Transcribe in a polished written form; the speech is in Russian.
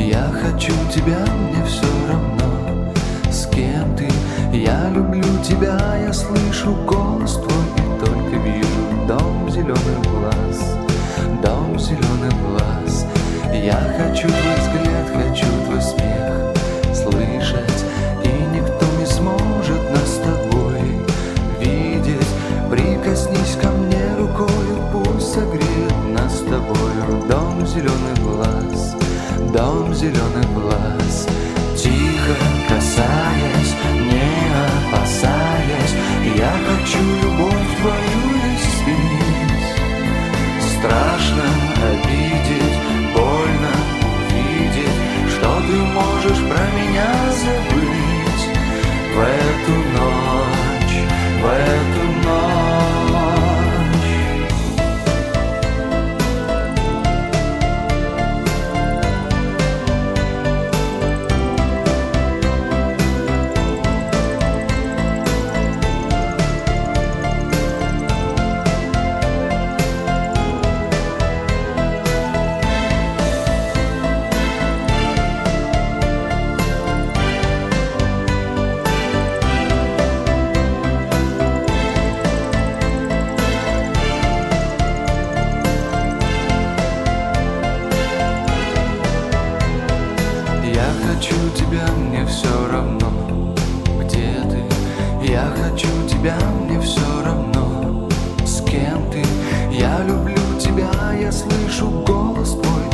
Я хочу тебя, мне все равно, с кем ты. Я люблю тебя, я слышу голос твой и только вижу дом зеленых глаз, дом зеленых глаз. Я хочу твой взгляд, хочу твой смех слышать, и никто не сможет нас с тобой видеть. Прикоснись ко мне рукою, пусть согреет нас с тобою дом зеленых глаз, дом зеленых глаз. Тихо касаясь, не опасаясь, я хочу любовь твою изменить. Страшно обидеть, больно увидеть, что ты можешь про меня забыть в эту ночь, в эту ночь. Я хочу тебя, мне все равно, где ты. Я хочу тебя, мне все равно, с кем ты. Я люблю тебя, я слышу голос твой